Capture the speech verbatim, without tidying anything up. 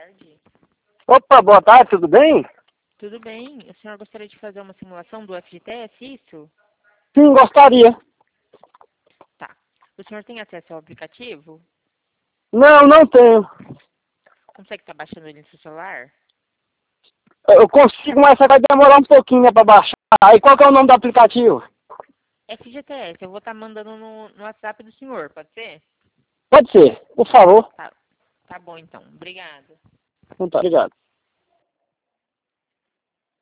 tarde. Opa, boa tarde, tudo bem? Tudo bem. O senhor gostaria de fazer uma simulação do F G T S, isso? Sim, gostaria. Tá. O senhor tem acesso ao aplicativo? Não, não tenho. Consegue estar baixando ele no seu celular? Eu consigo, mas vai demorar um pouquinho, né, pra baixar. Aí qual que é o nome do aplicativo? F G T S, eu vou estar mandando no, no WhatsApp do senhor, pode ser? Pode ser, por favor. Tá, tá bom então. Obrigada. Muito obrigado.